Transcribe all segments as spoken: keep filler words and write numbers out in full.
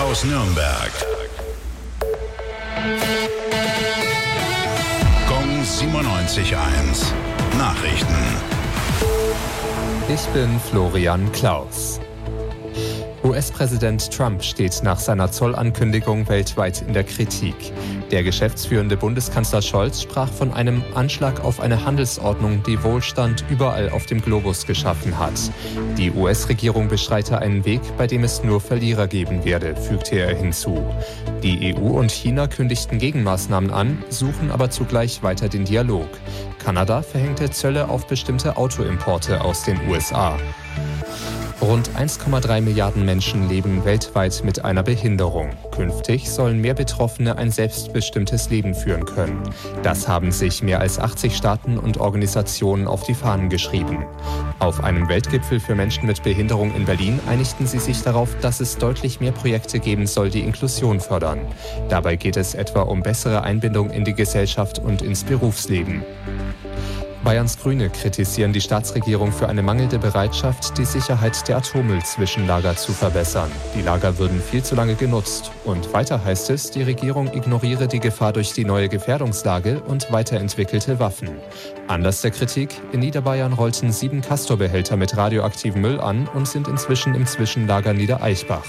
aus Nürnberg. Gong siebenundneunzig Komma eins. Nachrichten. Ich bin Florian Klaus. U S-Präsident Trump steht nach seiner Zollankündigung weltweit in der Kritik. Der geschäftsführende Bundeskanzler Scholz sprach von einem Anschlag auf eine Handelsordnung, die Wohlstand überall auf dem Globus geschaffen hat. Die U S-Regierung beschreite einen Weg, bei dem es nur Verlierer geben werde, fügte er hinzu. Die E U und China kündigten Gegenmaßnahmen an, suchen aber zugleich weiter den Dialog. Kanada verhängte Zölle auf bestimmte Autoimporte aus den U S A. Rund eins Komma drei Milliarden Menschen leben weltweit mit einer Behinderung. Künftig sollen mehr Betroffene ein selbstbestimmtes Leben führen können. Das haben sich mehr als achtzig Staaten und Organisationen auf die Fahnen geschrieben. Auf einem Weltgipfel für Menschen mit Behinderung in Berlin einigten sie sich darauf, dass es deutlich mehr Projekte geben soll, die Inklusion fördern. Dabei geht es etwa um bessere Einbindung in die Gesellschaft und ins Berufsleben. Bayerns Grüne kritisieren die Staatsregierung für eine mangelnde Bereitschaft, die Sicherheit der Atommüllzwischenlager zu verbessern. Die Lager würden viel zu lange genutzt. Und weiter heißt es, die Regierung ignoriere die Gefahr durch die neue Gefährdungslage und weiterentwickelte Waffen. Anlass der Kritik: In Niederbayern rollten sieben Castor-Behälter mit radioaktivem Müll an und sind inzwischen im Zwischenlager Niedereichbach.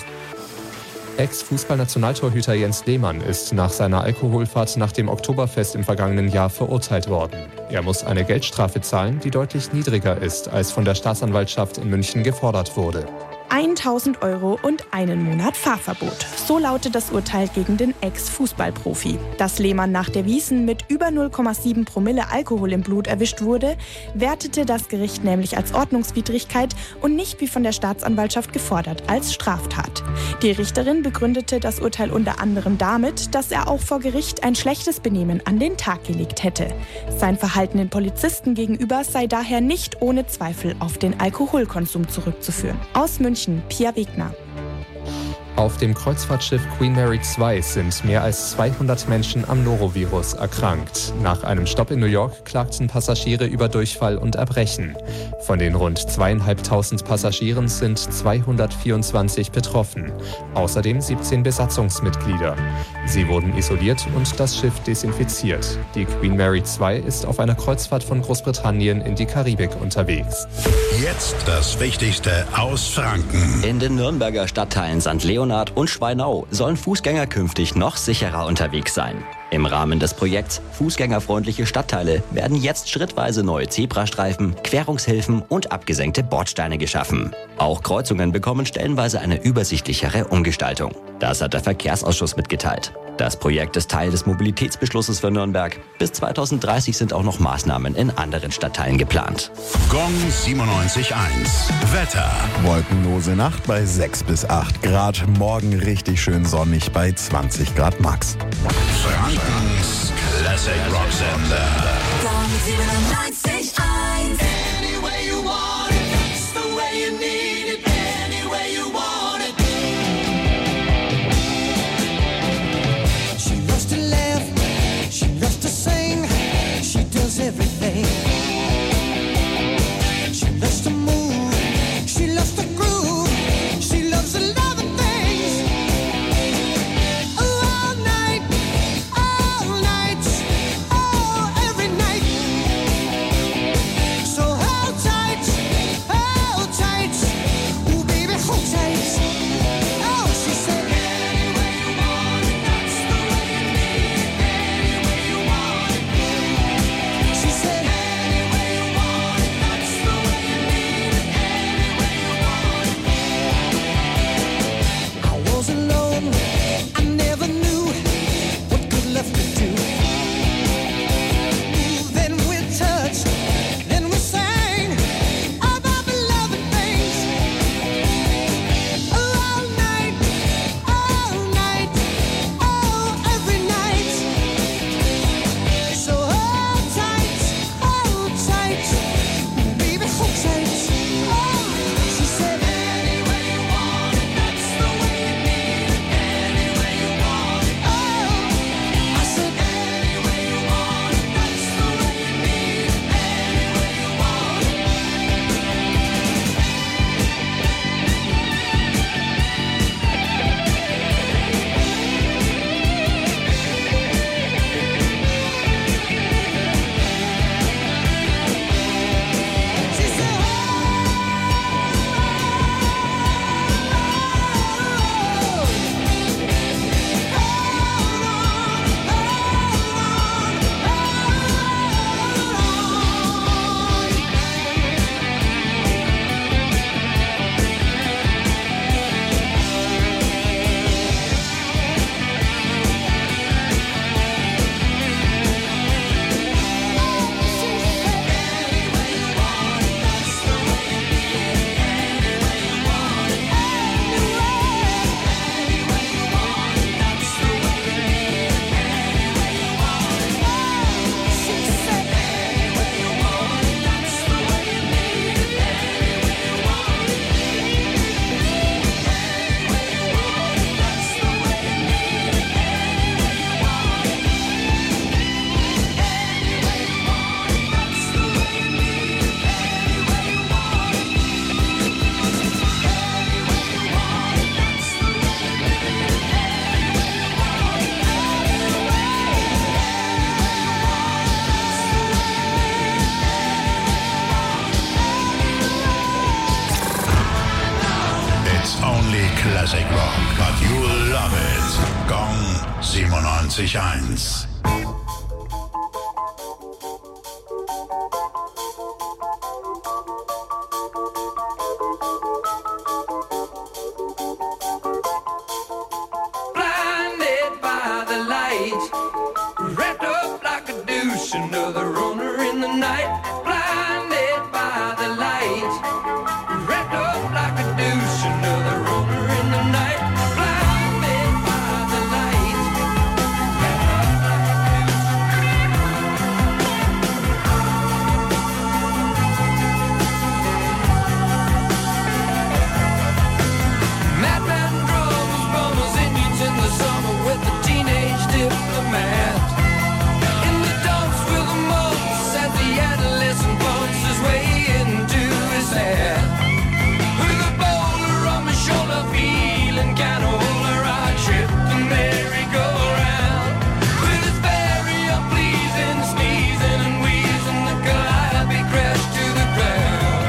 Ex-Fußballnationaltorhüter Jens Lehmann ist nach seiner Alkoholfahrt nach dem Oktoberfest im vergangenen Jahr verurteilt worden. Er muss eine Geldstrafe zahlen, die deutlich niedriger ist, als von der Staatsanwaltschaft in München gefordert wurde. tausend Euro und einen Monat Fahrverbot. So lautet das Urteil gegen den Ex-Fußballprofi. Dass Lehmann nach der Wiesn mit über null Komma sieben Promille Alkohol im Blut erwischt wurde, wertete das Gericht nämlich als Ordnungswidrigkeit und nicht wie von der Staatsanwaltschaft gefordert als Straftat. Die Richterin begründete das Urteil unter anderem damit, dass er auch vor Gericht ein schlechtes Benehmen an den Tag gelegt hätte. Sein Verhalten den Polizisten gegenüber sei daher nicht ohne Zweifel auf den Alkoholkonsum zurückzuführen. Aus München, Pia Wegner. Auf dem Kreuzfahrtschiff Queen Mary zwei sind mehr als zweihundert Menschen am Norovirus erkrankt. Nach einem Stopp in New York klagten Passagiere über Durchfall und Erbrechen. Von den rund zweieinhalbtausend Passagieren sind zweihundertvierundzwanzig betroffen. Außerdem siebzehn Besatzungsmitglieder. Sie wurden isoliert und das Schiff desinfiziert. Die Queen Mary zwei ist auf einer Kreuzfahrt von Großbritannien in die Karibik unterwegs. Jetzt das Wichtigste aus Franken. In den Nürnberger Stadtteilen Sankt Leonhard und Schweinau sollen Fußgänger künftig noch sicherer unterwegs sein. Im Rahmen des Projekts Fußgängerfreundliche Stadtteile werden jetzt schrittweise neue Zebrastreifen, Querungshilfen und abgesenkte Bordsteine geschaffen. Auch Kreuzungen bekommen stellenweise eine übersichtlichere Umgestaltung. Das hat der Verkehrsausschuss mitgeteilt. Das Projekt ist Teil des Mobilitätsbeschlusses für Nürnberg. Bis zweitausenddreißig sind auch noch Maßnahmen in anderen Stadtteilen geplant. Gong siebenundneunzig Komma eins. Wetter. Wolkenlose Nacht bei sechs bis acht Grad. Morgen richtig schön sonnig bei zwanzig Grad max. Frankens Classic Rock Sender. Gong siebenundneunzig Komma eins. Any way you want it, it's the way you need it. Any way you want it. She loves to laugh, she loves to sing, she does everything. She loves to move, she loves to groove, she loves a lot of things. All night, all night, oh, every night. Classic Rock, but you'll love it. Gong siebenundneunzig eins. Blinded by the light, wrapped up like a douche, another runner in the night. Blinded by the light, wrapped up like a douche, another runner in the night. Blinded by the light, wrapped up like a douche. Madman drums, bummers, Indians in the summer with the teenage diplomat. In the dumps with the mumps as the adolescent bumps his way into his hat. With a boulder on my shoulder, feeling kind of older, I trip the merry-go-round. With his very unpleasing sneezing and wheezing, the calliope crashed to the ground.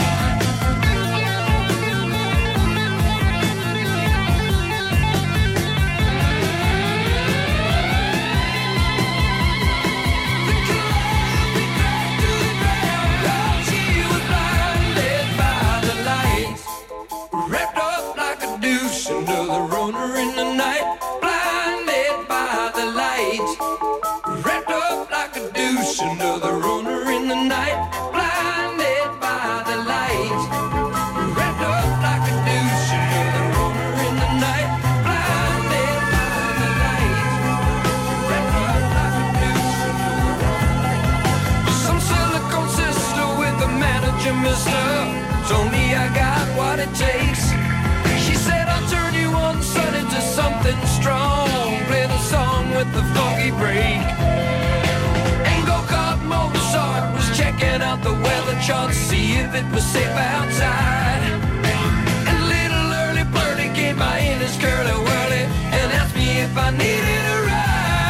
She was blinded by the light, wrapped up like a douche, another runner in the night. Blinded by the light, wrapped up like a douche, another runner in the night. Blinded by the light, wrapped up like a douche, another runner in the night. Blinded by the light, wrapped up like a douche, another runner. Some silicone sister with the manager, mister, told me I got what it takes. She said I'll turn you on, son, into something strong. Play the song with the funky break. And go-kart Mozart was checking out the weather chart to see if it was safe outside. And little early birdie came by in his curly whirly and asked me if I needed a ride.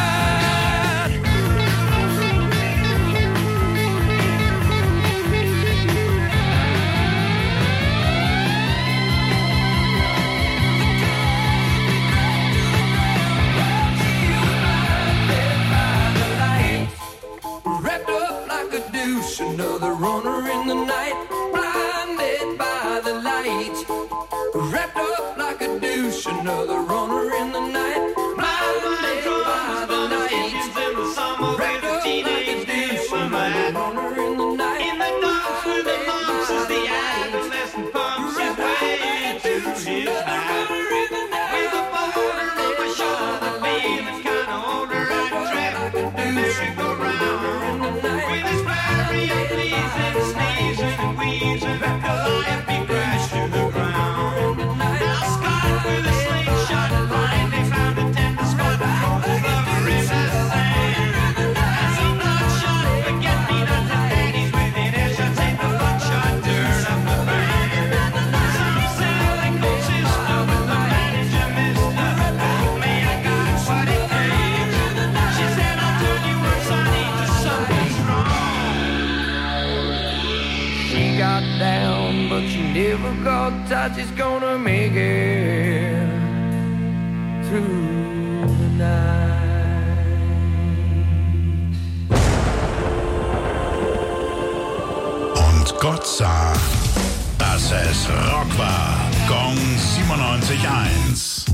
Wrapped up like a douche, another runner in the night. Blinded by the light, wrapped up like a douche, another runner in the night. Blinded by the light, wrapped up like a douche, another runner in the night. In the dark with the lumps as the adolescent pumps his way to his back. With a boulder on my shoulder, feeling kinda older, I trapped the merry-go-round. With his very unpleasing sneezing and wheezing, the calliope crashed to the ground. Now Scott with a slingshot blind, they found a tender spot for the lover in the sand. And some bloodshot forget-me-not the daddies within earshot, take the buckshot dirt up the band. Some silicone sister with the manager, mister, told me I got what it takes. She said I'll turn you on, sonny, to something strong. She got down, but she never got touched. She's gonna make it through the night. Und Gott sah, dass es Rock war. Gong siebenundneunzig eins.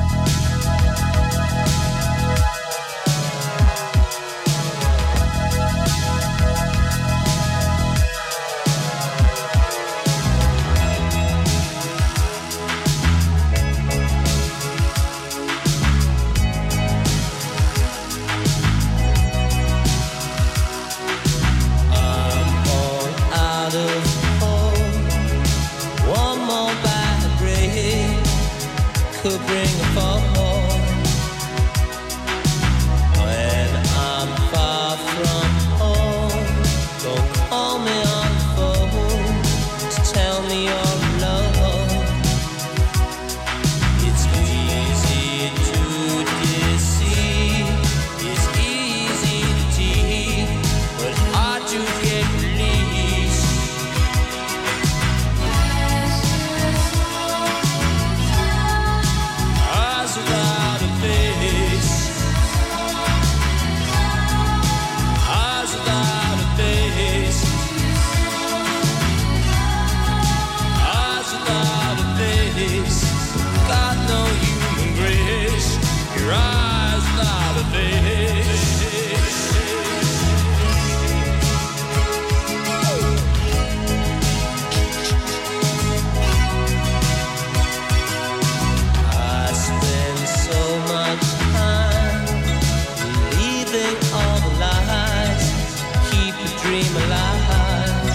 Out of hope, one more bad break could bring eyes without a face. I spend so much time believing all the lies, keep the dream alive.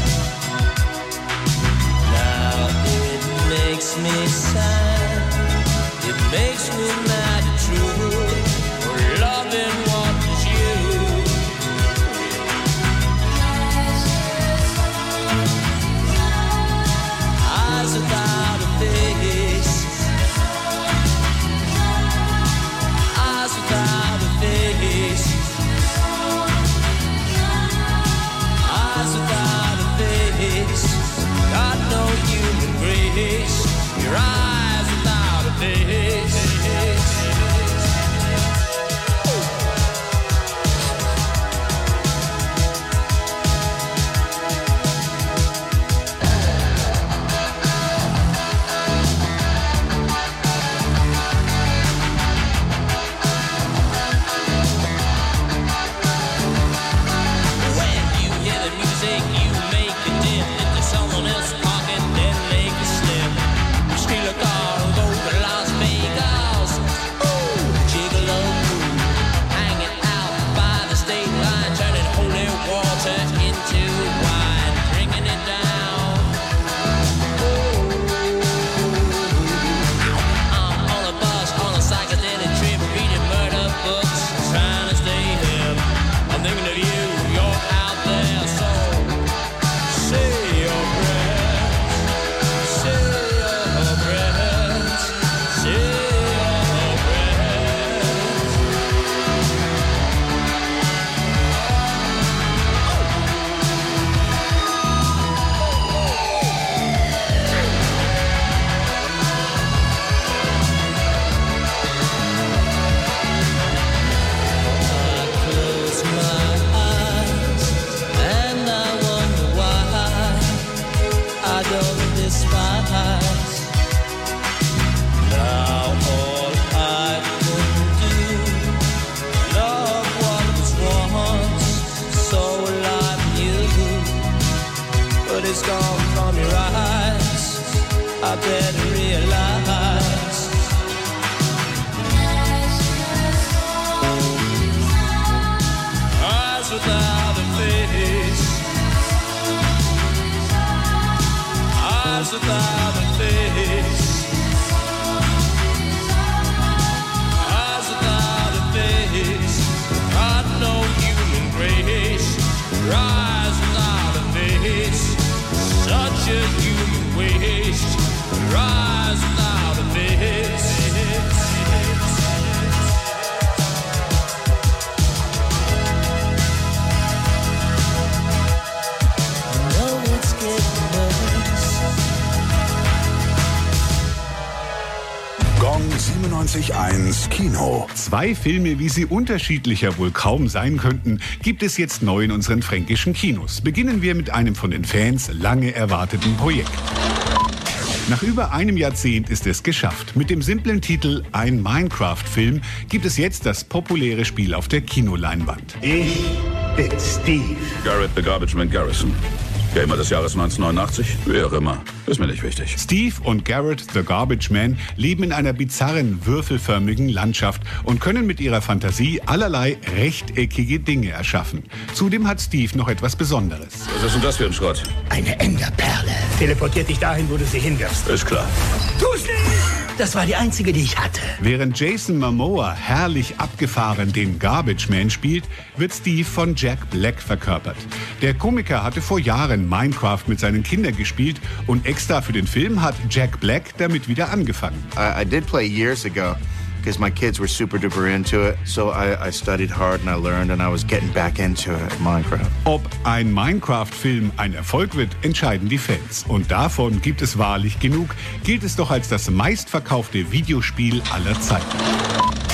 Now it makes me sad, it makes me mad at truth, for loving what is you. Eyes without a face, eyes without a face, eyes without a face, got no human grace. Your eyes without a face. When you hear the music, you make a dip into someone else's pocket, then make a slip. You steal a car and go to Las Vegas. Ooh, gigolo, hanging out by the state line, turning holy water into wine, drinking it down. Ooh, I'm on a bus, on a psychedelic trip, reading murder books, trying to stay hip. I'm thinking of you, you're out there, so say your prayers, say your prayers, say your prayers. I close my eyes and I wonder why I don't despise. Now all I can do, love what was once so alive in you, but it's gone from your eyes. I better realize. Eyes without a face, eyes without a face, eyes without a face, got no human grace. Your eyes without a face, such a human waste. Your eyes without a face. Gong siebenundneunzig Komma eins Kino. Zwei Filme, wie sie unterschiedlicher wohl kaum sein könnten, gibt es jetzt neu in unseren fränkischen Kinos. Beginnen wir mit einem von den Fans lange erwarteten Projekt. Nach über einem Jahrzehnt ist es geschafft. Mit dem simplen Titel Ein Minecraft-Film gibt es jetzt das populäre Spiel auf der Kinoleinwand. Ich bin Steve. Garrett the Garbage Man Garrison. Gamer des Jahres neunzehnhundertneunundachtzig? Wie auch immer. Ist mir nicht wichtig. Steve und Garrett the Garbage Man leben in einer bizarren, würfelförmigen Landschaft und können mit ihrer Fantasie allerlei rechteckige Dinge erschaffen. Zudem hat Steve noch etwas Besonderes. Was ist denn das für ein Schrott? Eine Enderperle. Teleportiert dich dahin, wo du sie hinwirfst. Ist klar. Tu's nicht! Das war die einzige, die ich hatte. Während Jason Momoa herrlich abgefahren den Garbage Man spielt, wird Steve von Jack Black verkörpert. Der Komiker hatte vor Jahren Minecraft mit seinen Kindern gespielt und extra für den Film hat Jack Black damit wieder angefangen. I, I did play years ago because my kids were super duper into it. So I, I studied hard and I learned and I was getting back into it, Minecraft. Ob ein Minecraft-Film ein Erfolg wird, entscheiden die Fans. Und davon gibt es wahrlich genug, gilt es doch als das meistverkaufte Videospiel aller Zeiten.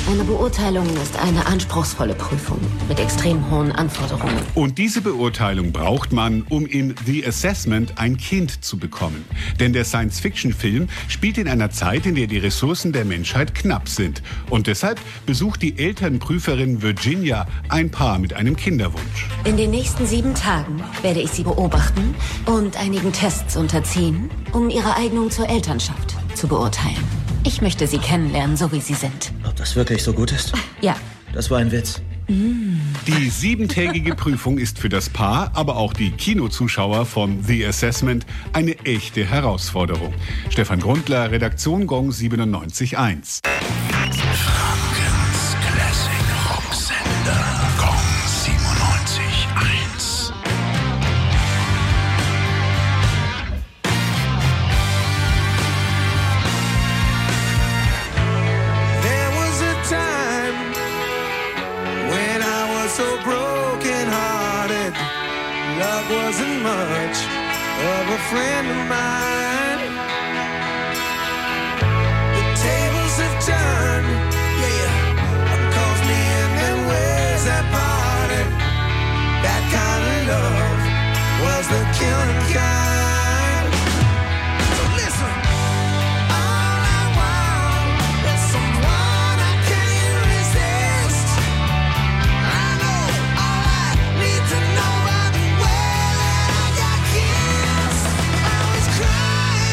Eine Beurteilung ist eine anspruchsvolle Prüfung mit extrem hohen Anforderungen. Und diese Beurteilung braucht man, um in The Assessment ein Kind zu bekommen. Denn der Science-Fiction-Film spielt in einer Zeit, in der die Ressourcen der Menschheit knapp sind. Und deshalb besucht die Elternprüferin Virginia ein Paar mit einem Kinderwunsch. In den nächsten sieben Tagen werde ich sie beobachten und einigen Tests unterziehen, um ihre Eignung zur Elternschaft zu beurteilen. Ich möchte sie kennenlernen, so wie sie sind. Ob das wirklich so gut ist? Ja. Das war ein Witz. Die siebentägige Prüfung ist für das Paar, aber auch die Kinozuschauer von The Assessment eine echte Herausforderung. Stefan Grundler, Redaktion Gong siebenundneunzig Komma eins. Frankens Classic Rocksender. Gong siebenundneunzig Komma eins. There was a time when I was so broken hearted. Love wasn't much of a friend of mine. The tables have turned, yeah. One calls me in and where's that party? That kind of love was the killing kind. So listen. All I want is someone I can't resist. I know all I need to know by the way that I got kissed. I was crying.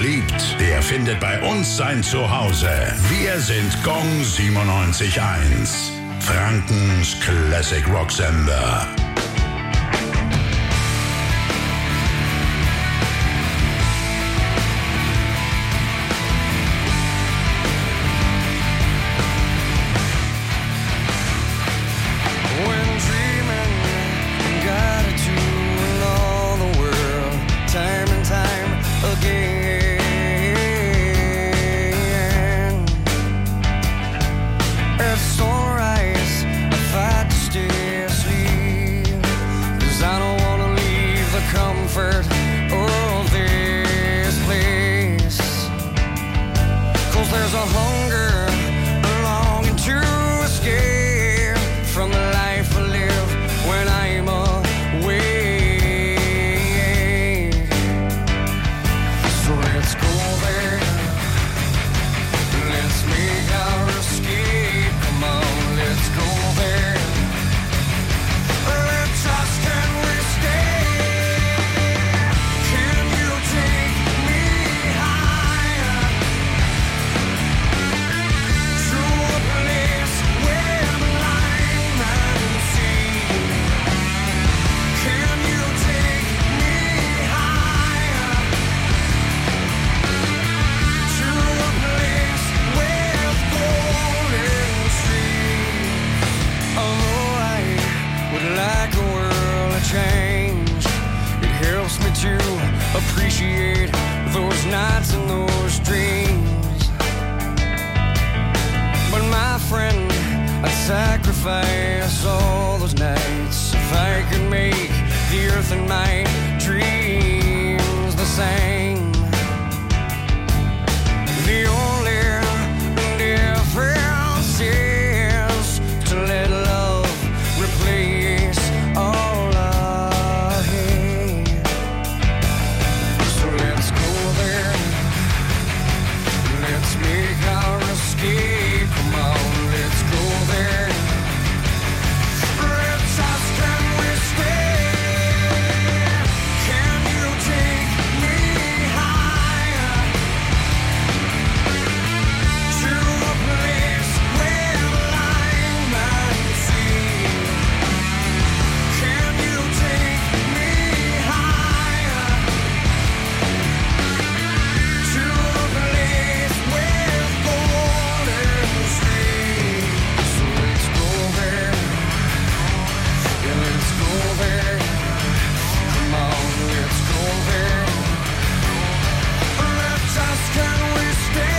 liebt, der findet bei uns sein Zuhause. Wir sind Gong siebenundneunzig Komma eins. Frankens Classic Rock Sender. Appreciate those nights and those dreams. But my friend, I'd sacrifice all those nights if I could make the earth and my dreams the same. The only difference is to let love replace all I hate. So let's go there. Let's make our escape. Come on, let's go there. Let's ask, can we stay? Can you take me higher to a place where line might see? Can you take me higher to a place with golden streets? So let's go there. Yeah, let's go there. Come on, let's go there. Let's ask, can we stay?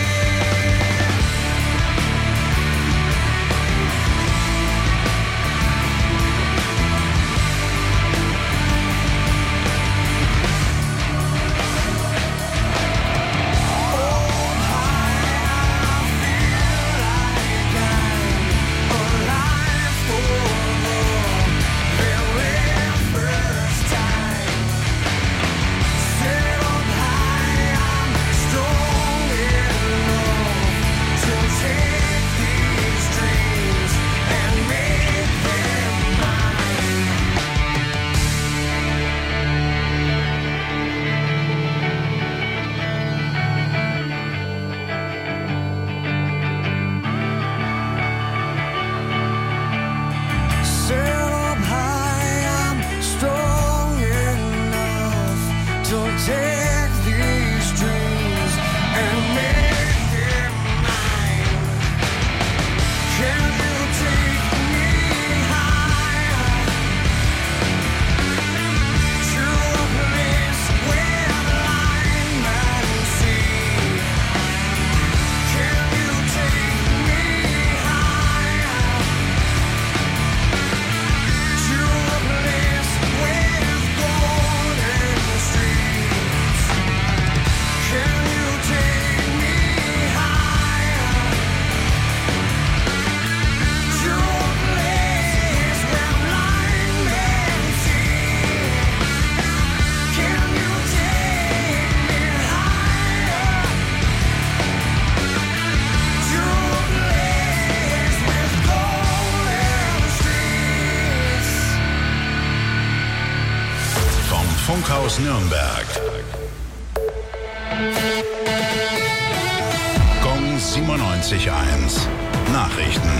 Set up high, I'm strong enough to take these dreams and make them mine. Can you take me higher to a place where line might see? Can you take me higher to a place with golden streets? Can you take me higher to a place where blind men see? Can you take me higher to a place with golden streets? Vom Funkhaus Nürnberg. siebenundneunzig Komma eins. Nachrichten.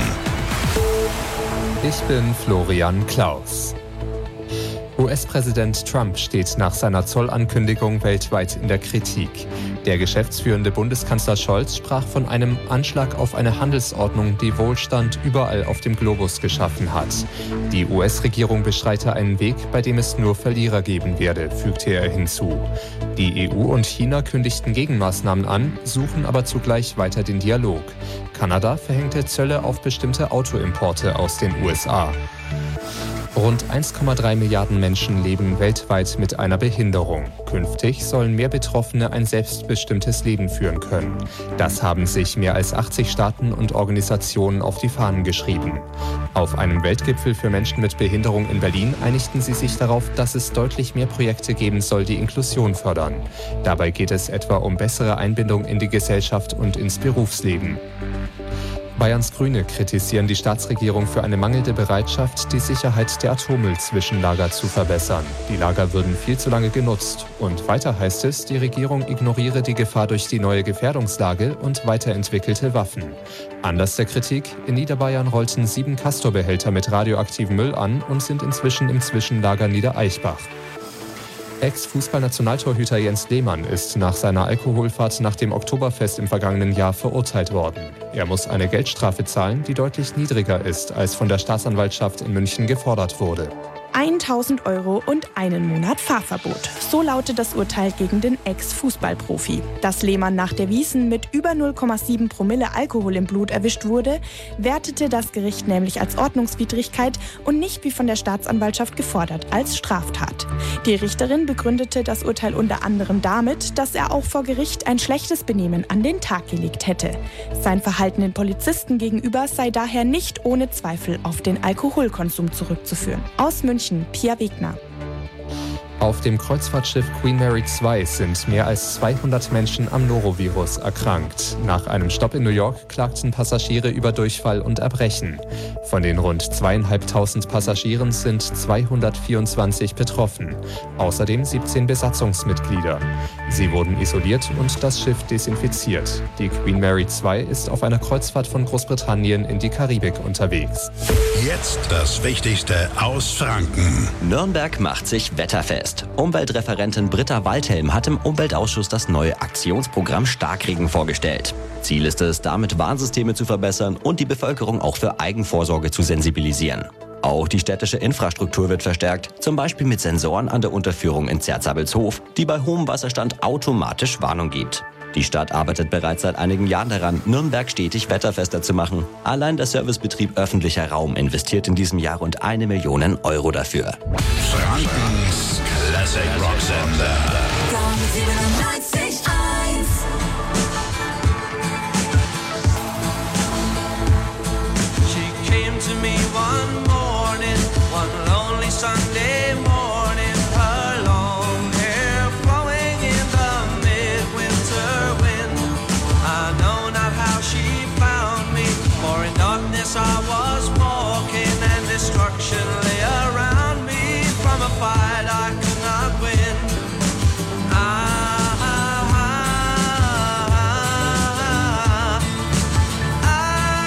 Ich bin Florian Klaus. U S-Präsident Trump steht nach seiner Zollankündigung weltweit in der Kritik. Der geschäftsführende Bundeskanzler Scholz sprach von einem Anschlag auf eine Handelsordnung, die Wohlstand überall auf dem Globus geschaffen hat. Die U S-Regierung bestreite einen Weg, bei dem es nur Verlierer geben werde, fügte er hinzu. Die E U und China kündigten Gegenmaßnahmen an, suchen aber zugleich weiter den Dialog. Kanada verhängte Zölle auf bestimmte Autoimporte aus den U S A. Rund eins Komma drei Milliarden Menschen leben weltweit mit einer Behinderung. Künftig sollen mehr Betroffene ein selbstbestimmtes Leben führen können. Das haben sich mehr als achtzig Staaten und Organisationen auf die Fahnen geschrieben. Auf einem Weltgipfel für Menschen mit Behinderung in Berlin einigten sie sich darauf, dass es deutlich mehr Projekte geben soll, die Inklusion fördern. Dabei geht es etwa um bessere Einbindung in die Gesellschaft und ins Berufsleben. Bayerns Grüne kritisieren die Staatsregierung für eine mangelnde Bereitschaft, die Sicherheit der Atommüllzwischenlager zu verbessern. Die Lager würden viel zu lange genutzt. Und weiter heißt es, die Regierung ignoriere die Gefahr durch die neue Gefährdungslage und weiterentwickelte Waffen. Anlass der Kritik: In Niederbayern rollten sieben Castor-Behälter mit radioaktivem Müll an und sind inzwischen im Zwischenlager Niedereichbach. Ex-Fußballnationaltorhüter Jens Lehmann ist nach seiner Alkoholfahrt nach dem Oktoberfest im vergangenen Jahr verurteilt worden. Er muss eine Geldstrafe zahlen, die deutlich niedriger ist, als von der Staatsanwaltschaft in München gefordert wurde. tausend Euro und einen Monat Fahrverbot. So lautet das Urteil gegen den Ex-Fußballprofi. Dass Lehmann nach der Wiesn mit über null Komma sieben Promille Alkohol im Blut erwischt wurde, wertete das Gericht nämlich als Ordnungswidrigkeit und nicht wie von der Staatsanwaltschaft gefordert als Straftat. Die Richterin begründete das Urteil unter anderem damit, dass er auch vor Gericht ein schlechtes Benehmen an den Tag gelegt hätte. Sein Verhalten den Polizisten gegenüber sei daher nicht ohne Zweifel auf den Alkoholkonsum zurückzuführen. Aus München, Pia Wegner. Auf dem Kreuzfahrtschiff Queen Mary zwei sind mehr als zweihundert Menschen am Norovirus erkrankt. Nach einem Stopp in New York klagten Passagiere über Durchfall und Erbrechen. Von den rund zweitausendfünfhundert Passagieren sind zweihundertvierundzwanzig betroffen. Außerdem siebzehn Besatzungsmitglieder. Sie wurden isoliert und das Schiff desinfiziert. Die Queen Mary zwei ist auf einer Kreuzfahrt von Großbritannien in die Karibik unterwegs. Jetzt das Wichtigste aus Franken. Nürnberg macht sich wetterfest. Umweltreferentin Britta Waldhelm hat im Umweltausschuss das neue Aktionsprogramm Starkregen vorgestellt. Ziel ist es, damit Warnsysteme zu verbessern und die Bevölkerung auch für Eigenvorsorge zu sensibilisieren. Auch die städtische Infrastruktur wird verstärkt, zum Beispiel mit Sensoren an der Unterführung in Zerzabelshof, die bei hohem Wasserstand automatisch Warnung gibt. Die Stadt arbeitet bereits seit einigen Jahren daran, Nürnberg stetig wetterfester zu machen. Allein der Servicebetrieb öffentlicher Raum investiert in diesem Jahr rund eine Million Euro dafür. Frankens Classic Rock Sender. siebenundneunzig Komma eins. She came to me one morning, one lonely Sunday morning. Her long hair flowing in the midwinter wind. I know not how she found me, for in darkness I was walking and destruction lay around me. From a fight I could not win. I, I, I,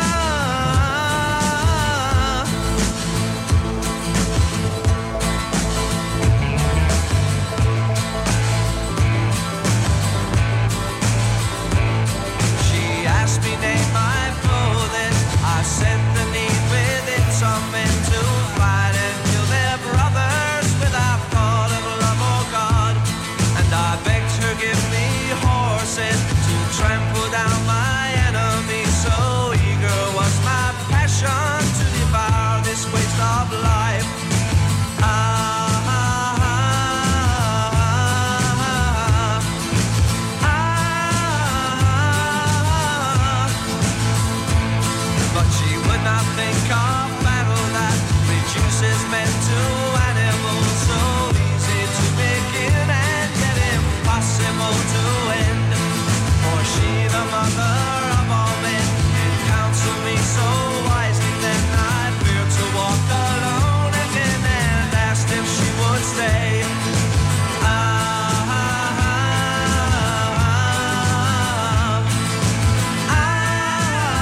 She asked me name my clothing. I said the need within some men to fight and kill their brothers without thought of love or God. And I begged her give me horses to trample down my enemies. So eager was my passion to devour this waste of life. Ah, ah, ah, ah, but she would not think of battle that reduces men to animals. So easy to begin and yet impossible to end. For she, the mother of all men, can counsel me so wisely. Then I feared to walk alone again and asked if she would stay. Ah, ah, ah, ah, ah.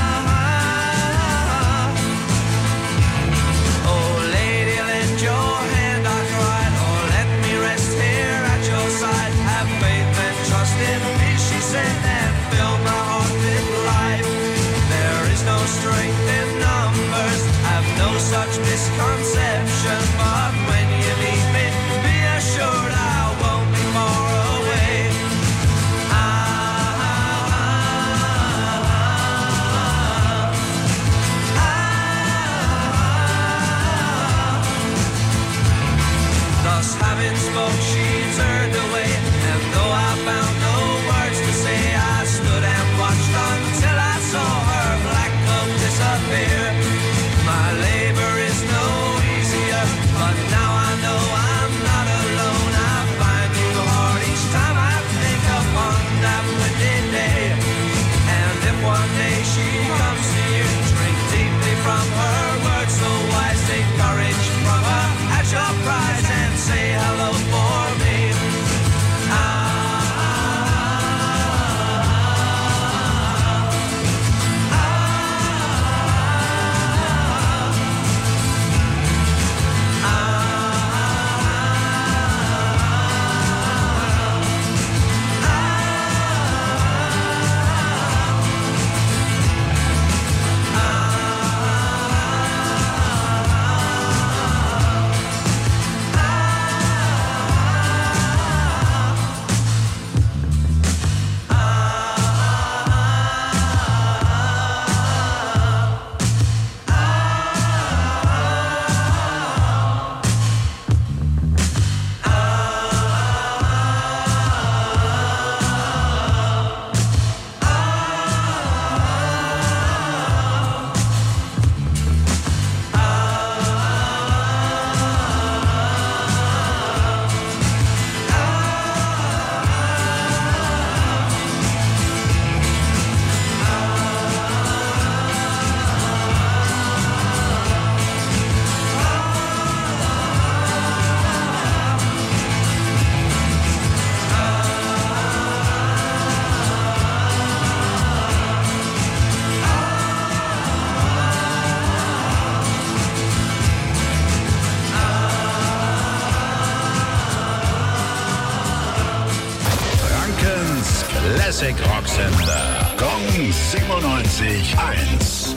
Gong siebenundneunzig eins.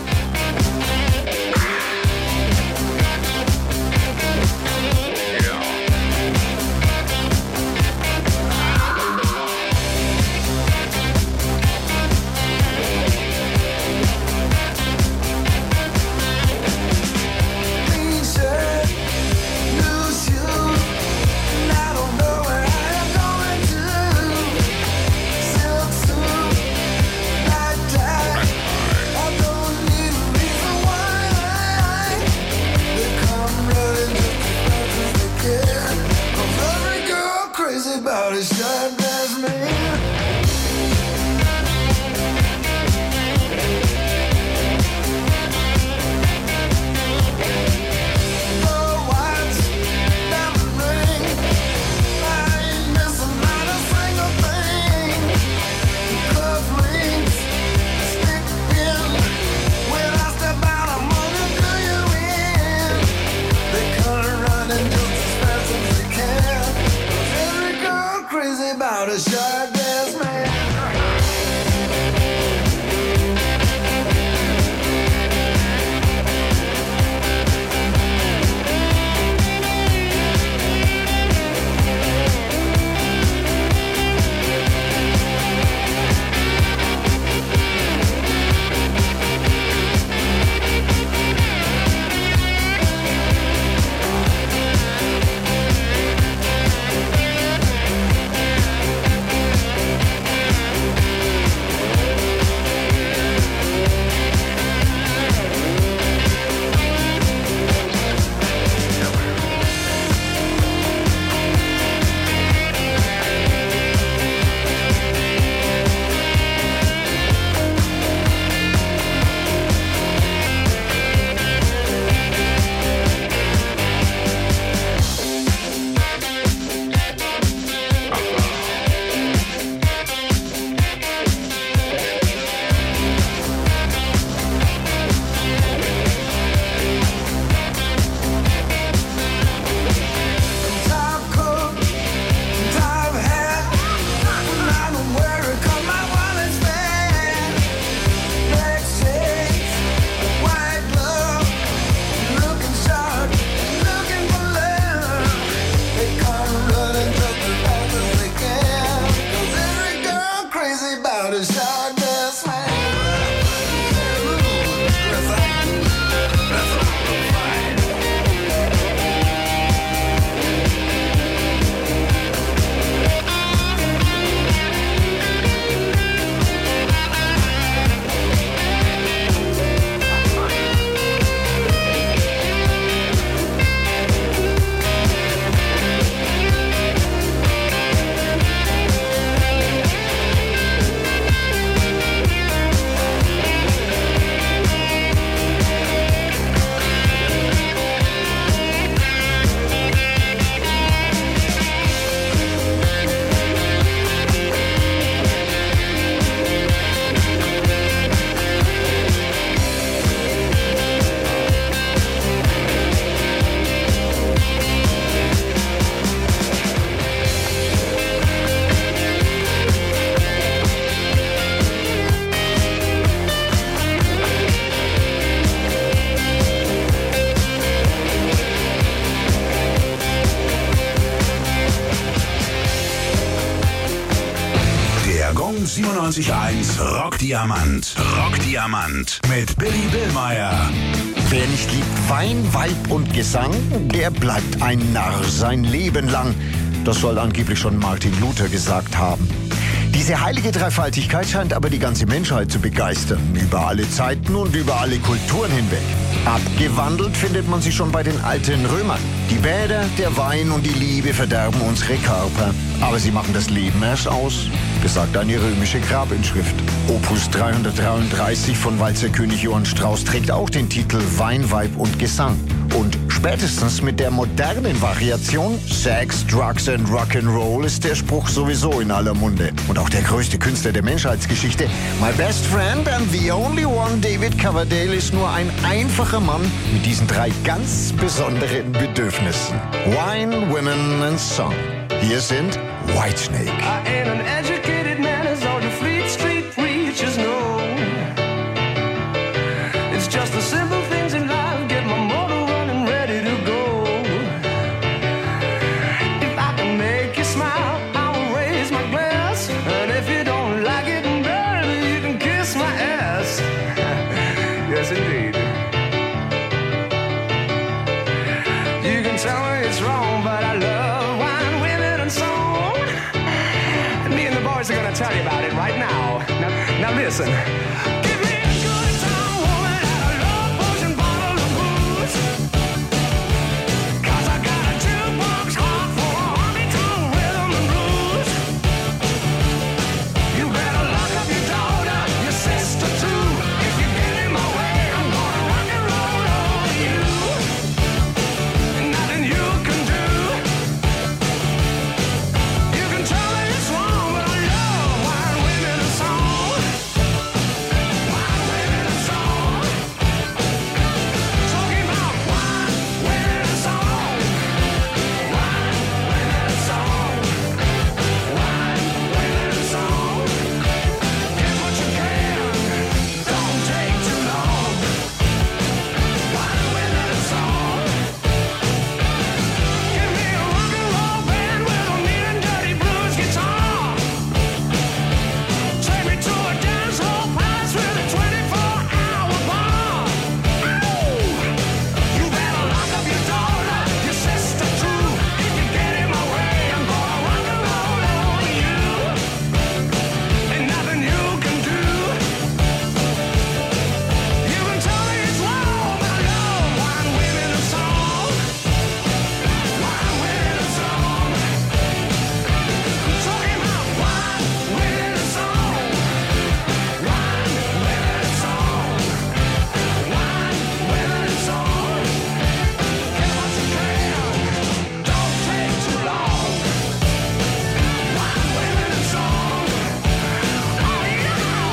About a shot glass man. The watch, diamond ring, I ain't missing not a single thing. Cufflinks, stick in. When I step out, I'm gonna do you in. They come running just as fast as they can. Every girl crazy about a shot glass man. siebenundneunzig eins Rockdiamant. Rockdiamant mit Billy Billmeyer. Wer nicht liebt Wein, Weib und Gesang, der bleibt ein Narr sein Leben lang. Das soll angeblich schon Martin Luther gesagt haben. Diese heilige Dreifaltigkeit scheint aber die ganze Menschheit zu begeistern, über alle Zeiten und über alle Kulturen hinweg. Abgewandelt findet man sie schon bei den alten Römern. Die Bäder, der Wein und die Liebe verderben unsere Körper, aber sie machen das Leben erst aus, besagt eine römische Grabinschrift. Opus dreihundertdreiunddreißig von Walzerkönig Johann Strauss trägt auch den Titel Wein, Weib und Gesang. Und spätestens mit der modernen Variation Sex, Drugs and Rock'n'Roll ist der Spruch sowieso in aller Munde. Und auch der größte Künstler der Menschheitsgeschichte, My Best Friend and the Only One, David Coverdale, ist nur ein einfacher Mann mit diesen drei ganz besonderen Bedürfnissen. Wine, Women and Song. Hier sind Whitesnake. I ain't an educated man as all your Fleet Street preachers know. Now listen. Give me a good time, woman, and a love potion bottle of booze. 'Cause I got a jukebox heart for a honky-tonk rhythm and blues. You better lock up your daughter, your sister too. If you get in my way, I'm gonna rock and roll over you. Nothing you can do. You can tell me it's wrong, but I love wine, women, and song. Wine, women, and song. Talking about wine, women, and song. Wine, women, and song. Wine, women, and song. Get what you can, don't take too long. Wine, women, and song. Give me a rock and roll band with a mean and dirty blues guitar. Take me to a dance hall place with a twenty-four hour bar. Ooh, you better lock up your daughter, your sister too. If you get in my way, I'm gonna rock and roll over you. Ain't nothing you can do. You can tell me it's wrong, but I love wine, women, and song. Wine, women, and song. I'm talking about wine, women, and song. Wine, women, and song. Wine, women, and song. Get what you can, don't take too long. Wine, women, and song. Oh yeah.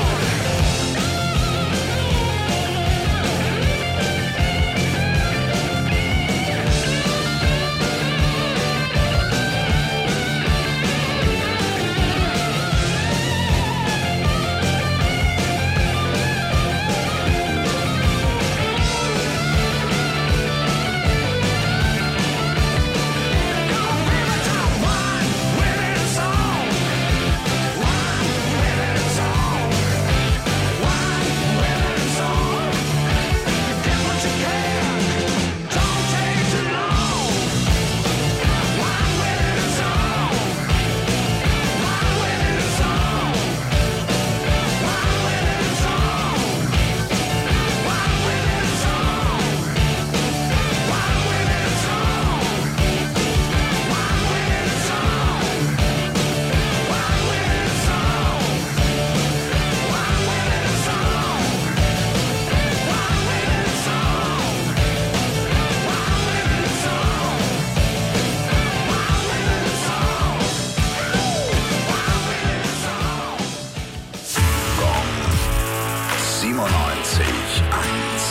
siebenundneunzig eins.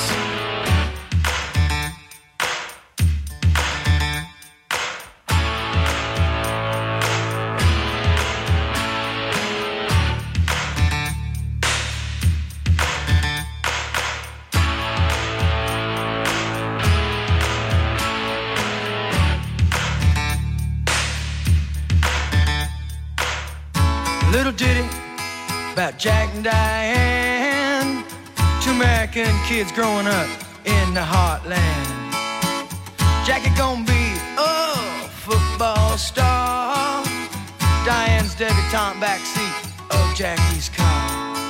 Little ditty about Jack and Diane, two American kids growing up in the heartland. Jackie gonna be a football star, Diane's debutante backseat of Jackie's car.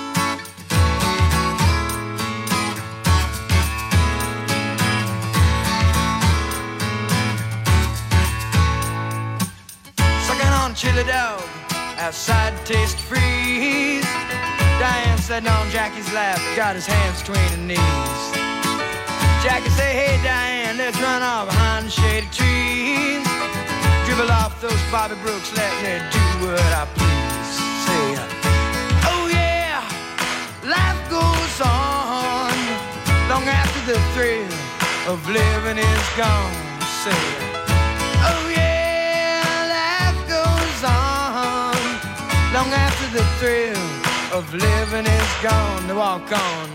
Sucking on chili dog outside Taste Freeze. Diane sitting on Jackie's lap, got his hands between her knees. Jackie say, hey Diane, let's run off behind the shady trees. Dribble off those Bobby Brooks, let me do what I please. Say, oh yeah, life goes on long after the thrill of living is gone. Say, oh yeah, life goes on long after the thrill of living is gone. To walk on.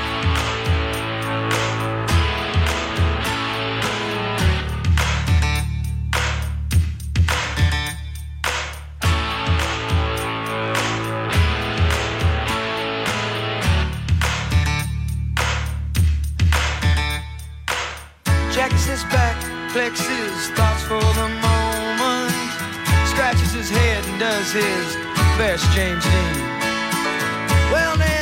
Jackie sits back, collects his thoughts for the moment, scratches his head and does his best James Dean. Well, now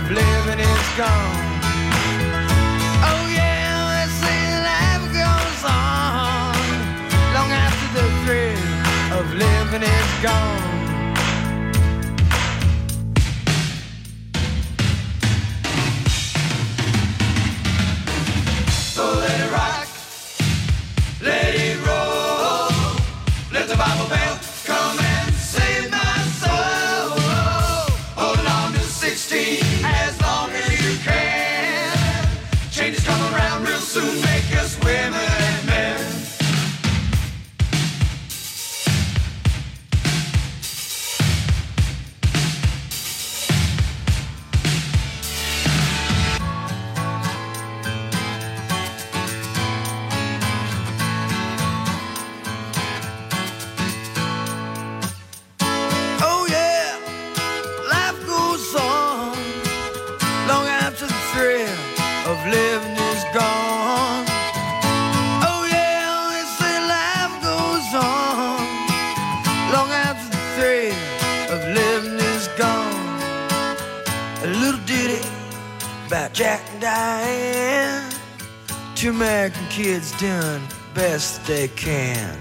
of living is gone. Oh yeah, they say life goes on long after the thrill of living is gone. So let it rock, let it roll, let the Bible bell come and save my soul. Hold on to sixteen as long as you can. Changes come around real soon, make us women and men. Oh yeah, life goes on long after the thrill of living is gone. Oh yeah, they say life goes on long after the thrill of living is gone. A little ditty about Jack and Diane. Two American kids doing best they can.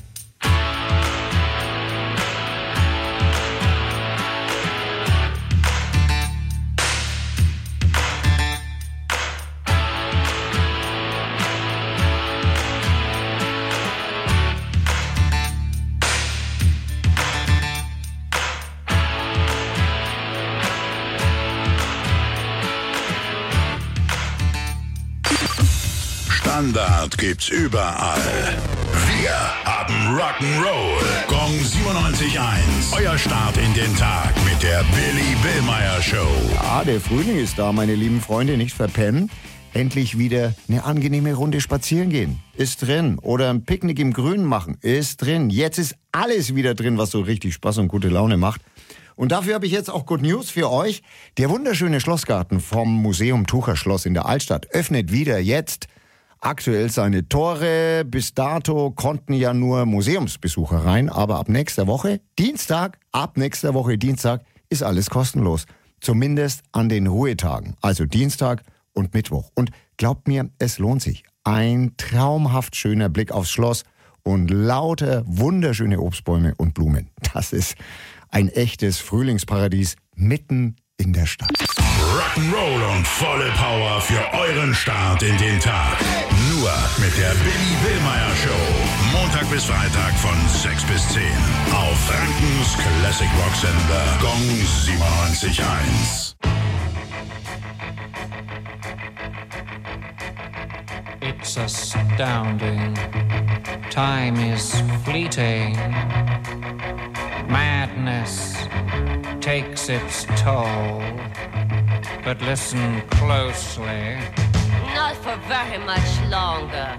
Standard gibt's überall. Wir haben Rock'n'Roll. Gong siebenundneunzig Komma eins. Euer Start in den Tag mit der Billy Billmeyer Show. Ja, der Frühling ist da, meine lieben Freunde, nicht verpennen. Endlich wieder eine angenehme Runde spazieren gehen. Ist drin. Oder ein Picknick im Grünen machen. Ist drin. Jetzt ist alles wieder drin, was so richtig Spaß und gute Laune macht. Und dafür habe ich jetzt auch Good News für euch. Der wunderschöne Schlossgarten vom Museum Tucherschloss in der Altstadt öffnet wieder jetzt aktuell seine Tore. Bis dato konnten ja nur Museumsbesucher rein, aber ab nächster Woche, Dienstag, ab nächster Woche Dienstag, ist alles kostenlos. Zumindest an den Ruhetagen, also Dienstag und Mittwoch. Und glaubt mir, es lohnt sich. Ein traumhaft schöner Blick aufs Schloss und lauter wunderschöne Obstbäume und Blumen. Das ist ein echtes Frühlingsparadies mitten in der Stadt. Rock'n'Roll und volle Power für euren Start in den Tag. Nur mit der Billy Billmeyer Show. Montag bis Freitag von sechs bis zehn. Auf Frankens Classic Rock Sender Gong siebenundneunzig Komma eins. It's astounding. Time is fleeting. Madness takes its toll. But listen closely. Not for very much longer.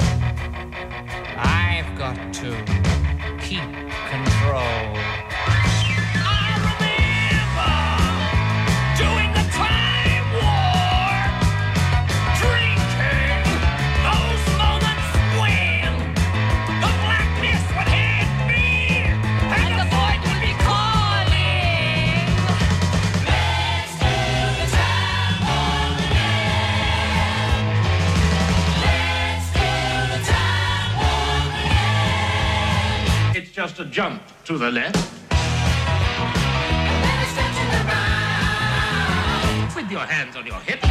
I've got to keep control. I remember doing the time war, drinking those moments when the blackness would hit me and the void would be calling. Let's do the time war again. Let's do the time war again. It's just a jump to the left. With your hands on your hips.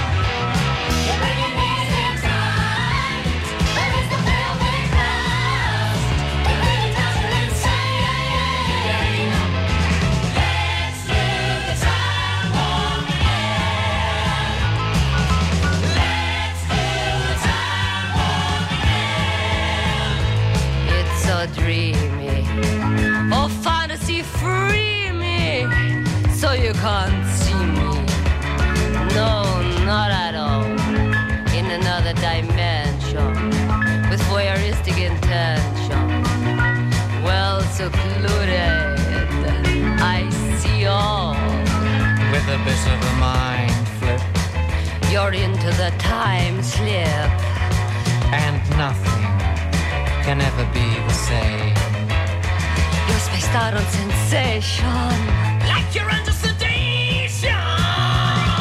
It's so dreamy. Oh, fantasy, free me. So you can't see me. No, not at all. In another dimension. With voyeuristic intention. Well secluded. I see all. With a bit of a mind flip. You're into the time slip. And nothing can ever be the same. You're spaced out on sensation. Like you're under sedation.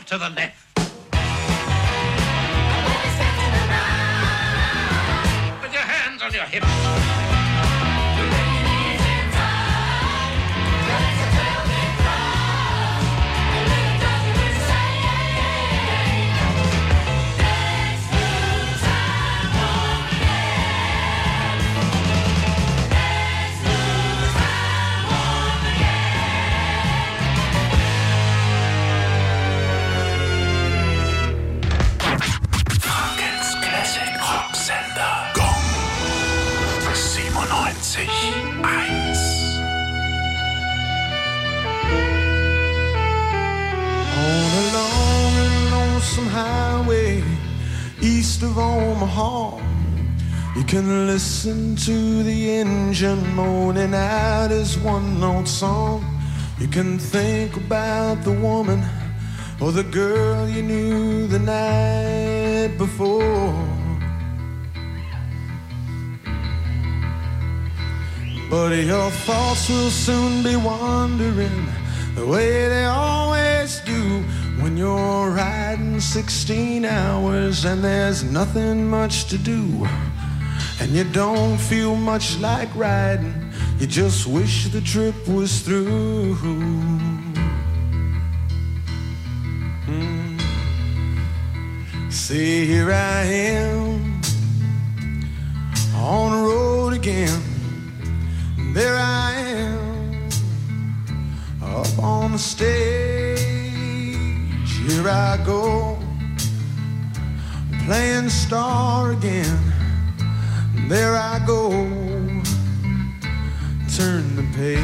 to the left. With your hands on your hips. On a long and lonesome highway east of Omaha, you can listen to the engine moaning out his one-note song. You can think about the woman or the girl you knew the night before. But your thoughts will soon be wandering the way they always do when you're riding sixteen hours and there's nothing much to do. And you don't feel much like riding, you just wish the trip was through. Mm. See, here I am on the road again. There I am, up on the stage. Here I go, playing star again. There I go, turn the page.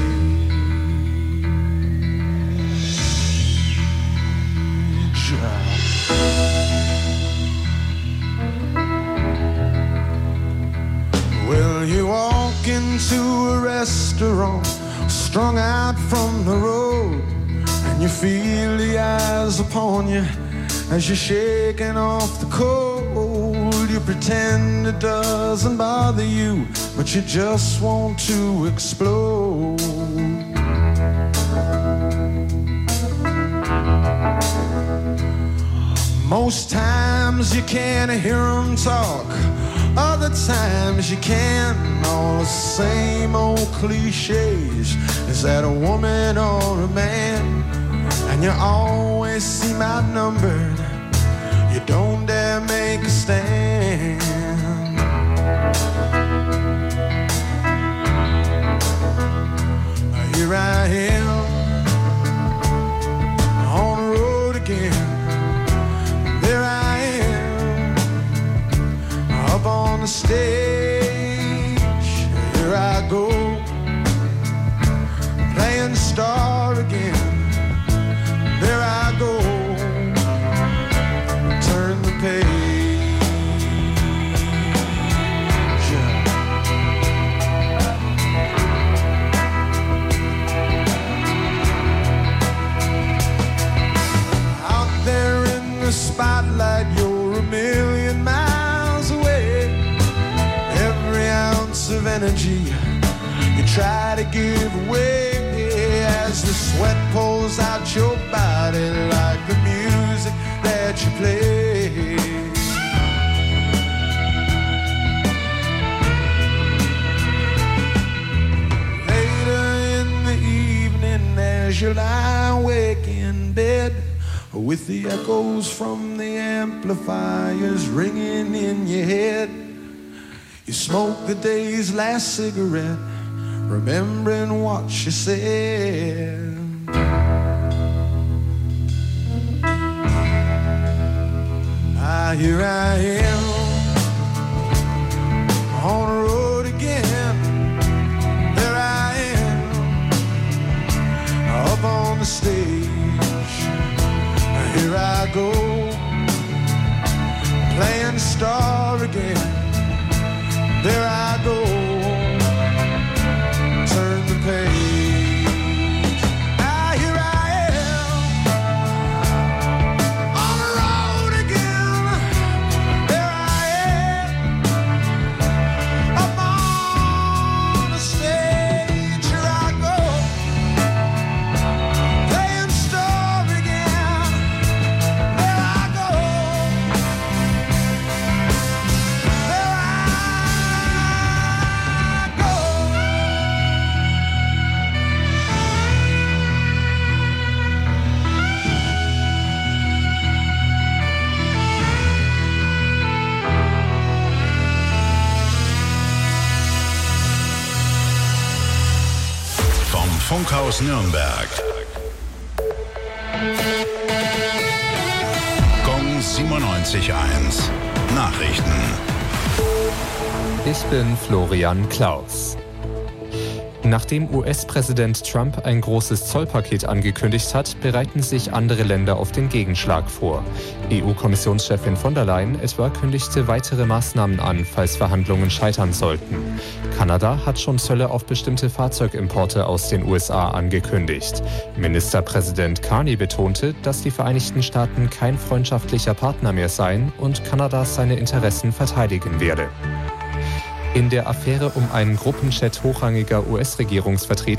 Well, you walk into a restaurant, strung out from the road, and you feel the eyes upon you as you're shaking off the cold. You pretend it doesn't bother you, but you just want to explode. Most times you can't hear them talk, other times you can. All the same old cliches. Is that a woman or a man? And you always seem outnumbered, you don't dare make a stand. Here I am on the road again. There I am up on the stage. Here I go, playing star again. There I go, turn the page. Out there in the spotlight, you're a million miles away. Every ounce of energy you try to give away as the sweat pulls out your body like the music that you play. Later in the evening as you lie awake in bed with the echoes from the amplifiers ringing in your head, you smoke the day's last cigarette, remembering what you said. Ah, here I am on the road again. There I am up on the stage. Here I go, playing star again. There I go, turn the page. Ah, here I am on the road again. There I Funkhaus Nürnberg. Gong siebenundneunzig Komma eins. Nachrichten. Ich bin Florian Klaus. Nachdem U S-Präsident Trump ein großes Zollpaket angekündigt hat, bereiten sich andere Länder auf den Gegenschlag vor. E U-Kommissionschefin von der Leyen etwa kündigte weitere Maßnahmen an, falls Verhandlungen scheitern sollten. Kanada hat schon Zölle auf bestimmte Fahrzeugimporte aus den U S A angekündigt. Ministerpräsident Carney betonte, dass die Vereinigten Staaten kein freundschaftlicher Partner mehr seien und Kanada seine Interessen verteidigen werde. In der Affäre um einen Gruppenchat hochrangiger U S-Regierungsvertreter